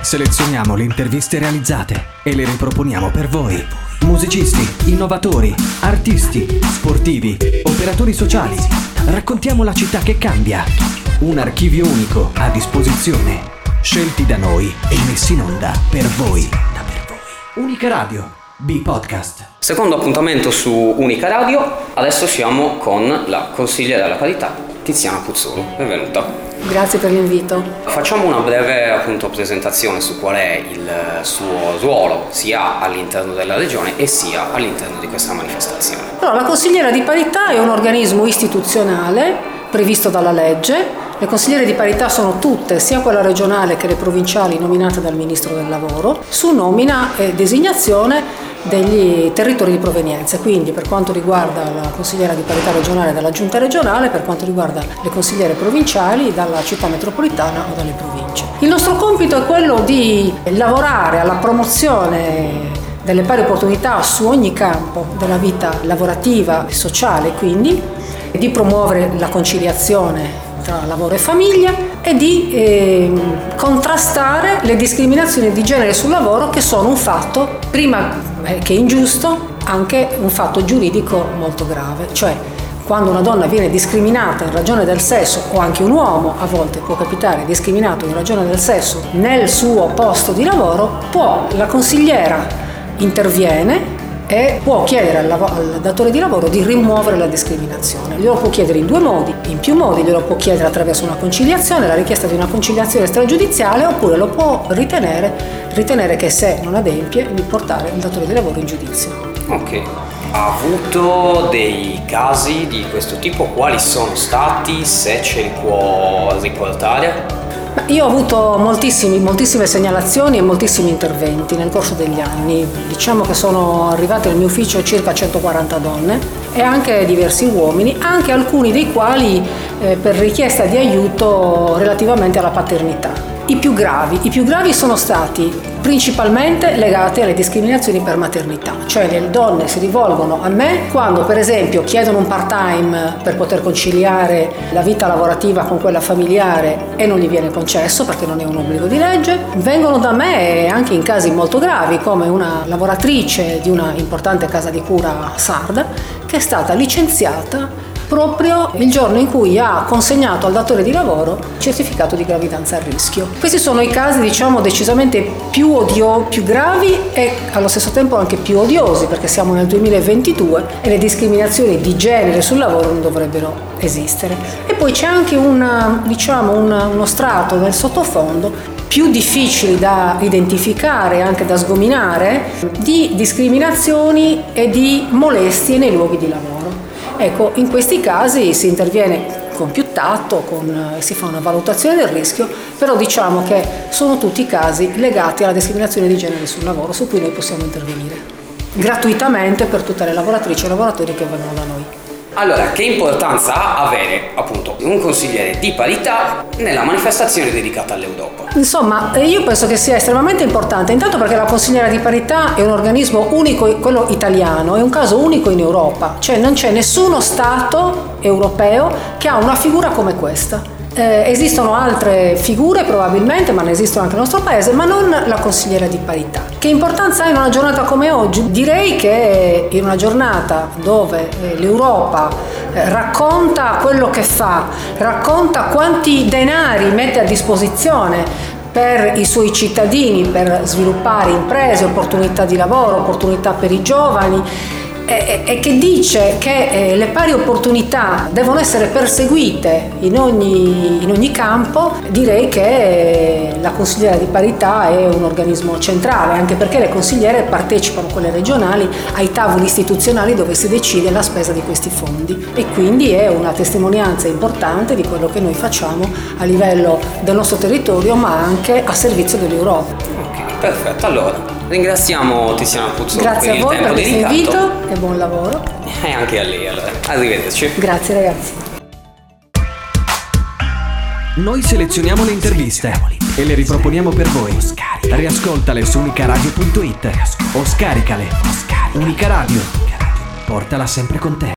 Selezioniamo le interviste realizzate e le riproponiamo per voi. Musicisti, innovatori, artisti, sportivi, operatori sociali. Raccontiamo la città che cambia. Un archivio unico a disposizione. Scelti da noi e messi in onda per voi. Unica Radio, B-Podcast. Secondo appuntamento su Unica Radio, adesso siamo con la consigliera alla parità Tiziana Puzzolo. Benvenuta. Grazie per l'invito. Facciamo una breve presentazione su qual è il suo ruolo sia all'interno della regione e sia all'interno di questa manifestazione. Allora, la consigliera di parità è un organismo istituzionale previsto dalla legge. Le consigliere di parità sono tutte, sia quella regionale che le provinciali, nominate dal Ministro del Lavoro, su nomina e designazione degli territori di provenienza. Quindi per quanto riguarda la consigliera di parità regionale dalla giunta regionale, per quanto riguarda le consigliere provinciali dalla città metropolitana o dalle province. Il nostro compito è quello di lavorare alla promozione delle pari opportunità su ogni campo della vita lavorativa e sociale, quindi di promuovere la conciliazione tra lavoro e famiglia e di contrastare le discriminazioni di genere sul lavoro, che sono un fatto, prima che ingiusto, anche un fatto giuridico molto grave. Cioè, quando una donna viene discriminata in ragione del sesso, o anche un uomo a volte può capitare discriminato in ragione del sesso nel suo posto di lavoro, la consigliera interviene e può chiedere al datore di lavoro di rimuovere la discriminazione. Glielo può chiedere in due modi, in più modi. Glielo può chiedere attraverso una conciliazione, la richiesta di una conciliazione stragiudiziale, oppure lo può ritenere che, se non adempie, di portare il datore di lavoro in giudizio. Ok. Ha avuto dei casi di questo tipo? Quali sono stati? Se ce li può riportare? Io ho avuto moltissime segnalazioni e moltissimi interventi nel corso degli anni. Diciamo che sono arrivate al mio ufficio circa 140 donne e anche diversi uomini, anche alcuni dei quali per richiesta di aiuto relativamente alla paternità. I più gravi sono stati principalmente legati alle discriminazioni per maternità, cioè le donne si rivolgono a me quando, per esempio, chiedono un part-time per poter conciliare la vita lavorativa con quella familiare e non gli viene concesso perché non è un obbligo di legge. Vengono da me anche in casi molto gravi, come una lavoratrice di una importante casa di cura sarda che è stata licenziata proprio il giorno in cui ha consegnato al datore di lavoro il certificato di gravidanza a rischio. Questi sono i casi, decisamente più gravi e allo stesso tempo anche più odiosi, perché siamo nel 2022 e le discriminazioni di genere sul lavoro non dovrebbero esistere. E poi c'è anche uno strato nel sottofondo più difficili da identificare e anche da sgominare, di discriminazioni e di molestie nei luoghi di lavoro. Ecco, in questi casi si interviene con più tatto, si fa una valutazione del rischio, però diciamo che sono tutti casi legati alla discriminazione di genere sul lavoro, su cui noi possiamo intervenire gratuitamente per tutte le lavoratrici e lavoratori che vengono da noi. Allora, che importanza ha avere appunto un consigliere di parità nella manifestazione dedicata all'Europa? Insomma, io penso che sia estremamente importante, intanto perché la consigliera di parità è un organismo unico, quello italiano, è un caso unico in Europa, cioè non c'è nessuno Stato europeo che ha una figura come questa. Esistono altre figure probabilmente, ma ne esistono anche nel nostro paese, ma non la consigliera di parità. Che importanza ha in una giornata come oggi? Direi che in una giornata dove l'Europa racconta quello che fa, racconta quanti denari mette a disposizione per i suoi cittadini, per sviluppare imprese, opportunità di lavoro, opportunità per i giovani, e che dice che le pari opportunità devono essere perseguite in ogni campo, direi che la consigliera di parità è un organismo centrale, anche perché le consigliere partecipano, quelle regionali, ai tavoli istituzionali dove si decide la spesa di questi fondi, e quindi è una testimonianza importante di quello che noi facciamo a livello del nostro territorio, ma anche a servizio dell'Europa. Ok, perfetto. Allora, ringraziamo Tiziana Puzzolo per il tempo dedicato. Grazie a voi per questo invito e buon lavoro. E anche a lei, allora. Arrivederci. Grazie ragazzi. Noi selezioniamo le interviste e le riproponiamo per voi. Riascoltale su unicaradio.it o scaricale. Unica Radio. Portala sempre con te.